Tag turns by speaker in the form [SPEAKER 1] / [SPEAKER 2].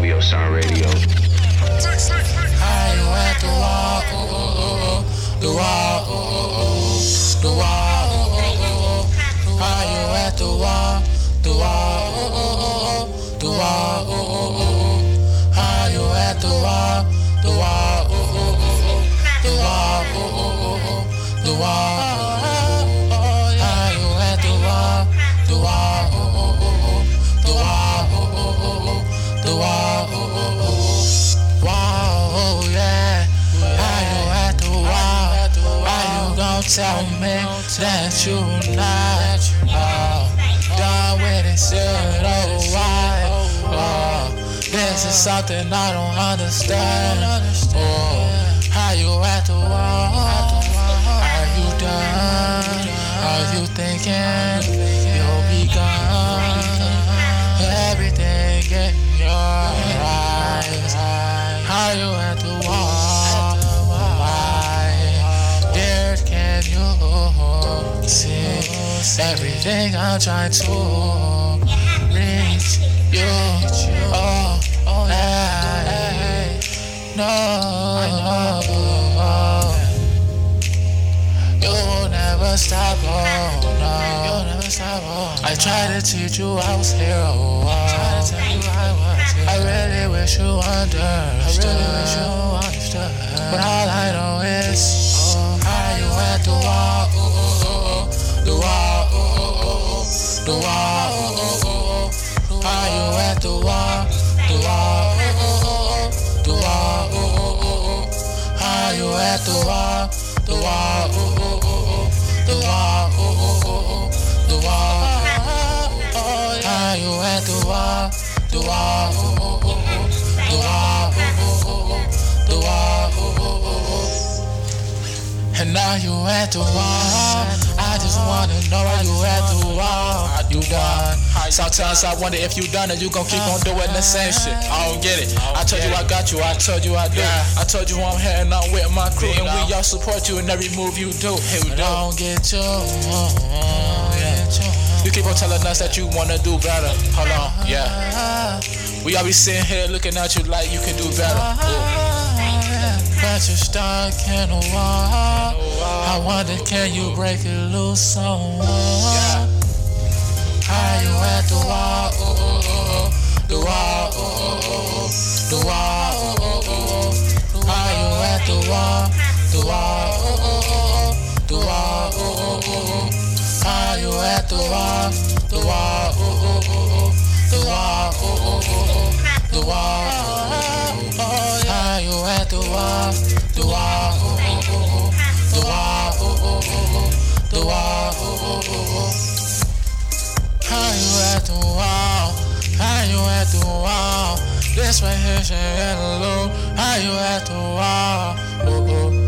[SPEAKER 1] Leo Sound Radio.
[SPEAKER 2] How you at the wall, the wall, the wall, how you at the wall, the wall, the wall, how you at the wall, the wall, the wall, the wall, how you at the wall, the wall, the wall, the wall, wall, yeah. How you at the wall? Why you gon' tell me that you not done with it? Said, oh, why? This is something I don't understand. How you at the wall? Are you done? Are you thinking you'll be gone? Everything in your eyes. How you at the wall? Why? There can you see everything I'm trying to reach you? Oh, hey, no. You'll never stop, oh no. You'll never stop, oh no. I tried to teach you I was here, oh. I tried to tell you I was here. I really wish you understood. But all I know is how you at the wall, the wall, the wall, how you at the wall, the wall, the wall, how you at the wall, the wall, the wall, the wall, how you at the wall, the wall, the wall, the wall, and now you at the wall. I just wanna know why you at the wall. You done? Sometimes I wonder if you done it, you gon' keep on doing the same shit. I don't get it. I told you I got you, I told you I do. I told you I'm heading out with my crew, and we all support you in every move you do. I don't get you. You keep on telling us that you wanna do better. Hold on, yeah. We all be sitting here looking at you like you can do better. But you're stuck in a wall. I wonder, can you break it loose somewhere? How you at the wall? The wall, the wall. How you at the wall? The wall, the wall. How you at the wall? The wall, the wall, the wall. How you at the wall? The wall, the wall, the wall. How you at the wall? How you at the wall? This right here, shit, hello. How you at the wall?